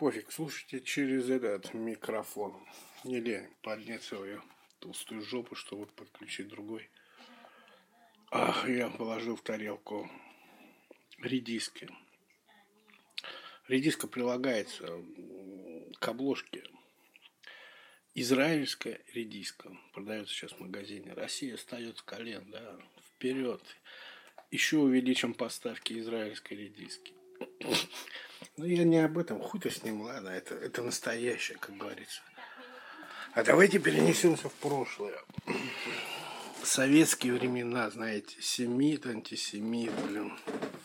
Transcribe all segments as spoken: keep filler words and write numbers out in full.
пофиг, слушайте через этот микрофон. Не лень поднять свою толстую жопу, чтобы подключить другой. Ах, я положил в тарелку редиски. Редиска прилагается к обложке. Израильская редиска продается сейчас в магазине. Россия встает с колен, да, вперед. Еще увеличим поставки израильской редиски. Но я не об этом, хуй-то с ним, ладно, это, это настоящее, как говорится. А давайте перенесемся в прошлое. Советские времена, знаете, семит, антисемит, блин.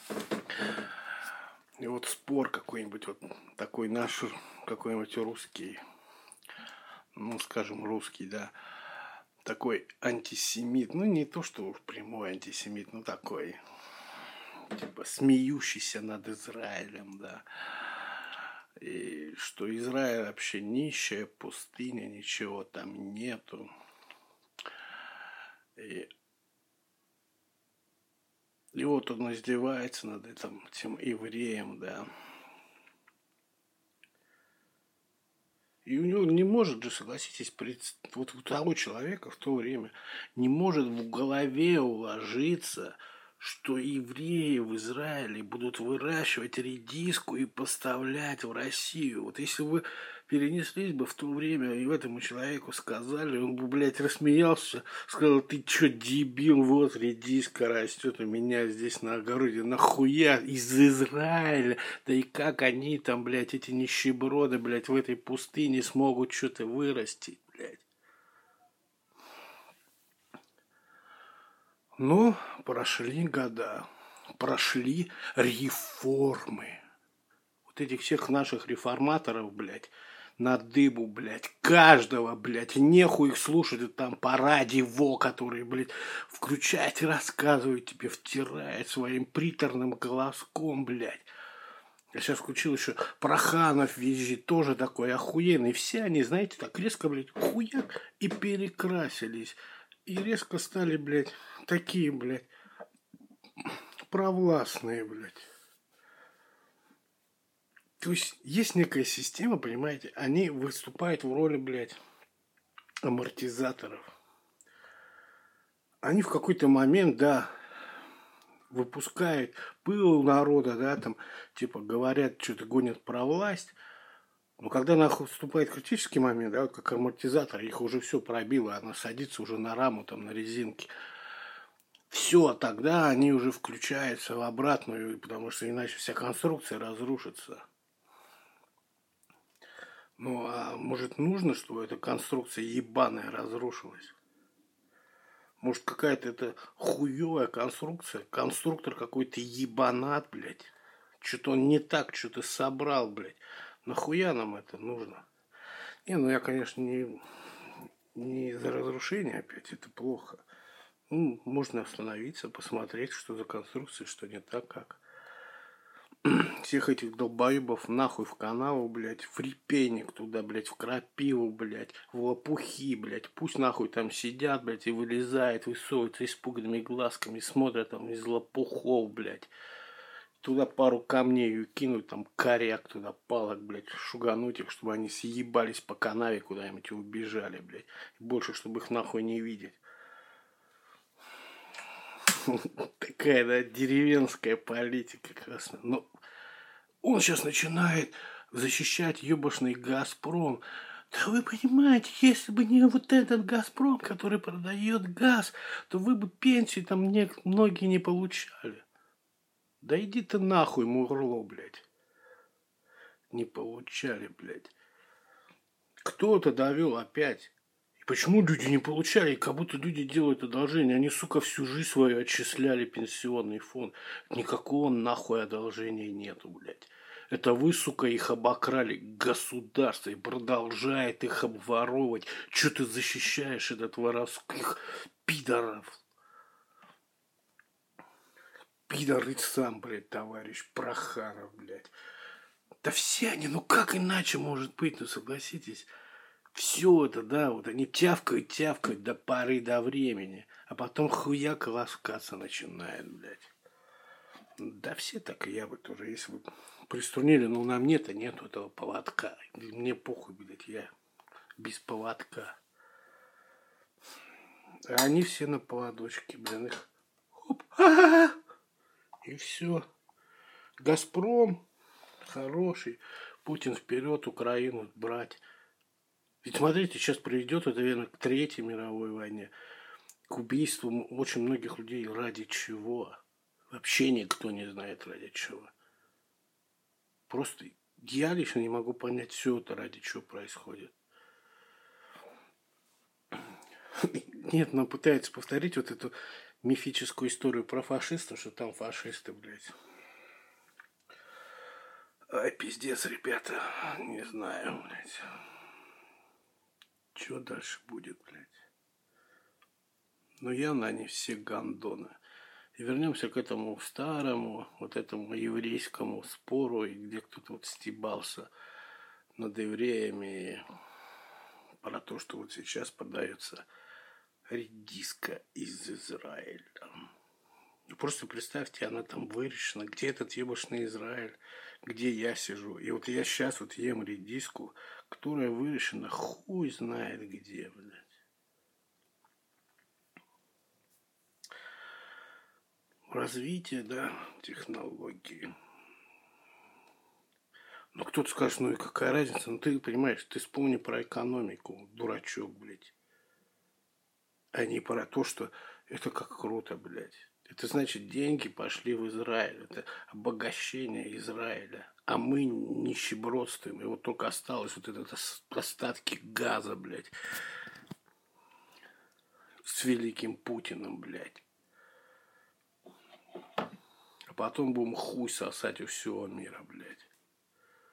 И вот спор какой-нибудь, вот такой наш, какой-нибудь русский, ну, скажем, русский, да, такой антисемит, ну, не то, что прямой антисемит, ну, такой, типа, смеющийся над Израилем, да, и что Израиль вообще нищая пустыня, ничего там нету. И, и вот он издевается над этим, этим евреем, да. И у него не может же, согласитесь, вот у того человека в то время не может в голове уложиться, что евреи в Израиле будут выращивать редиску и поставлять в Россию. Вот если вы перенеслись бы в то время и этому человеку сказали, он бы, блядь, рассмеялся, сказал: ты чё, дебил, вот редиска растет у меня здесь на огороде, нахуя из Израиля, да и как они там, блядь, эти нищеброды, блядь, в этой пустыне смогут что-то вырастить, блядь. Но прошли года, прошли реформы. Вот этих всех наших реформаторов, блядь, на дыбу, блядь, каждого, блядь, нехуй их слушать, это там по радио, которые, блядь, включать, рассказывают тебе, втирает своим приторным голоском, блядь. Я сейчас включил еще Проханов визжит, тоже такой охуенный. Все они, знаете, так резко, блядь, хуяк и перекрасились. И резко стали, блядь, такие, блядь, провластные, блядь. То есть есть некая система, понимаете, они выступают в роли, блядь, амортизаторов. Они в какой-то момент, да, выпускают пыл у народа, да, там, типа, говорят, что-то гонят про власть. Но когда наступает критический момент, да, вот как амортизатор, их уже все пробило, она садится уже на раму, там, на резинке. Все, тогда они уже включаются в обратную, потому что иначе вся конструкция разрушится. Ну, а может, нужно, чтобы эта конструкция ебаная разрушилась? Может, какая-то это хуевая конструкция, конструктор какой-то ебанат, блядь. Что-то он не так, что-то собрал, блядь. Нахуя нам это нужно? Не, ну я, конечно, не, не за разрушение опять, это плохо. Ну, можно остановиться, посмотреть, что за конструкция, что не так, как. Всех этих долбоебов нахуй в канаву, блядь, в репейник туда, блядь, в крапиву, блядь, в лопухи, блядь. Пусть нахуй там сидят, блядь, и вылезают, высовываются испуганными глазками, смотрят там из лопухов, блядь. Туда пару камней кинуть, там коряк туда, палок, блядь, шугануть их, чтобы они съебались по канаве куда-нибудь и убежали, блядь. И больше, чтобы их нахуй не видеть. Такая, да, деревенская политика, красная. Но он сейчас начинает защищать ебашный «Газпром». Да вы понимаете, если бы не вот этот «Газпром», который продает газ, то вы бы пенсии там не, многие не получали. Да иди ты нахуй, мурло, блядь. Не получали, блядь. Кто-то довел опять. Почему люди не получали? Как будто люди делают одолжение. Они, сука, всю жизнь свою отчисляли пенсионный фонд. Никакого нахуй одолжения нету, блядь. Это вы, сука, их обокрали. Государство и продолжает их обворовывать. Че ты защищаешь этот воровских пидоров? Пидор и сам, блядь, товарищ Проханов, блядь. Да все они, ну как иначе может быть, ну согласитесь. Все это, да, вот они тявкают, тявкают до поры до времени, а потом хуяк ласкаться начинает, блядь. Да все так, и я бы тоже, если бы Приструнили, но на мне-то нету этого поводка. Мне похуй, блядь, я без поводка. А они все на поводочке, блин, их хоп, а-а-а! И все. Газпром хороший. Путин вперед, Украину брать. Ведь смотрите, сейчас приведет это, наверное, к Третьей мировой войне, к убийству очень многих людей. Ради чего? Вообще никто не знает, ради чего. Просто я лично не могу понять все это, ради чего происходит. Нет, но пытается повторить вот эту мифическую историю про фашистов, что там фашисты, блядь. Ай, пиздец, ребята. Не знаю, блядь. Что дальше будет, блядь? Но явно они все гандоны. И вернемся к этому старому, вот этому еврейскому спору, где кто-то вот стебался над евреями про то, что вот сейчас подается редиска из Израиля. Просто представьте, она там выращена, где этот ебашный Израиль, где я сижу. И вот я сейчас вот ем редиску, которая выращена хуй знает где, блядь. Развитие, да, технологии. Но кто-то скажет, ну и какая разница? Ну ты понимаешь, ты вспомни про экономику, дурачок, блядь. А не про то, что это как круто, блядь. Это значит, деньги пошли в Израиль. Это обогащение Израиля. А мы нищебродствуем. И вот только осталось вот это остатки газа, блядь. С великим Путиным, блядь. А потом будем хуй сосать у всего мира, блядь.